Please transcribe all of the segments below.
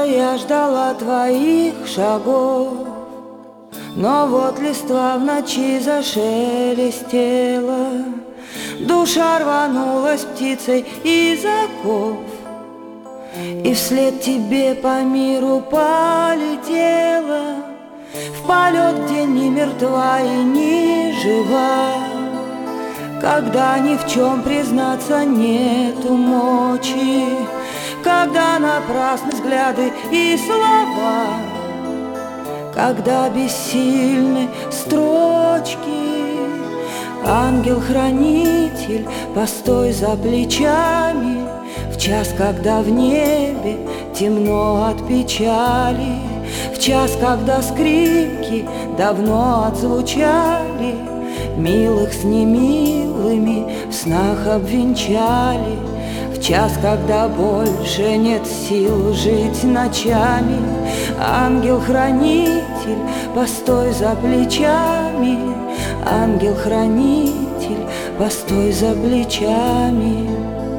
я ждала твоих шагов, но вот листва в ночи зашелестела, душа рванулась птицей из оков, и вслед тебе по миру полетела, в полет, где ни мертва и ни жива, когда ни в чем признаться нету мочи, когда напрасны взгляды и слова, когда бессильны строчки. Ангел-хранитель, постой за плечами, в час, когда в небе темно от печали, в час, когда скрипки давно отзвучали, милых с немилыми в снах обвенчали, в час, когда больше нет сил жить ночами. Ангел-хранитель, постой за плечами, ангел-хранитель, постой за плечами.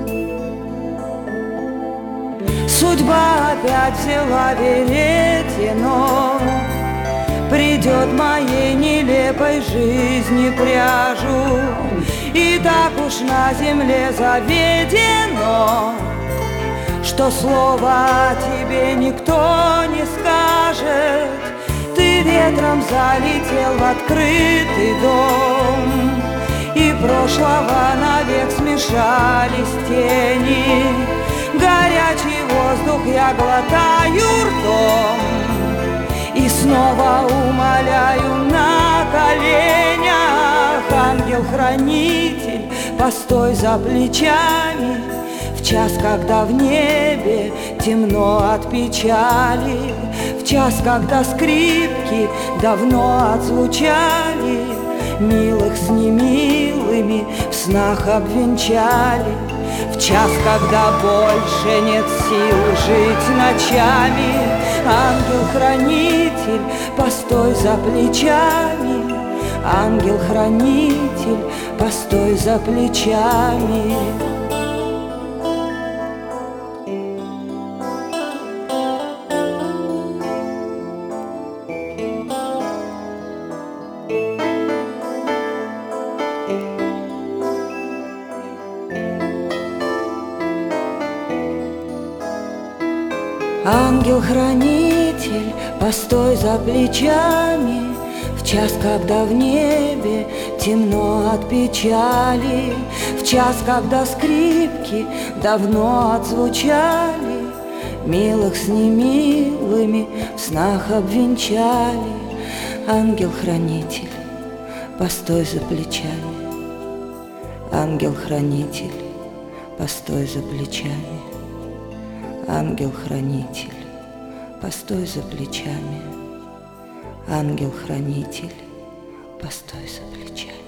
Судьба опять взяла веретено, придет моей нелепой жизни пряжу, и так уж на земле заведено, что слова тебе никто не скажет. Ты ветром залетел в открытый дом, и прошлого навек смешались тени. Горячий воздух я глотаю ртом и снова умоляю на коленях. Ангел-хранитель, постой за плечами, в час, когда в небе темно от печали, в час, когда скрипки давно отзвучали, милых с немилыми в снах обвенчали, в час, когда больше нет сил жить ночами. Ангел-хранитель, постой за плечами, ангел-хранитель, постой за плечами. Ангел-хранитель, постой за плечами, в час, когда в небе темно от печали, в час, когда скрипки давно отзвучали, милых с немилыми в снах обвенчали. Ангел-хранитель, постой за плечами, ангел-хранитель, постой за плечами. Ангел-хранитель, постой за плечами, ангел-хранитель, постой за плечами.